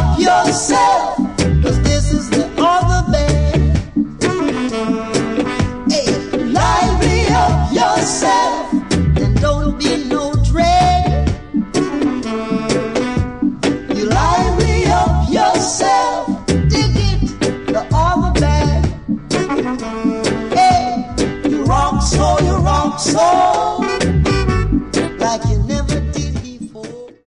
up yourself, 'cause this is the other band. Hey, lively up yourself, and don't be no dread. You lively up yourself, dig it, the other band. Hey, you rock so,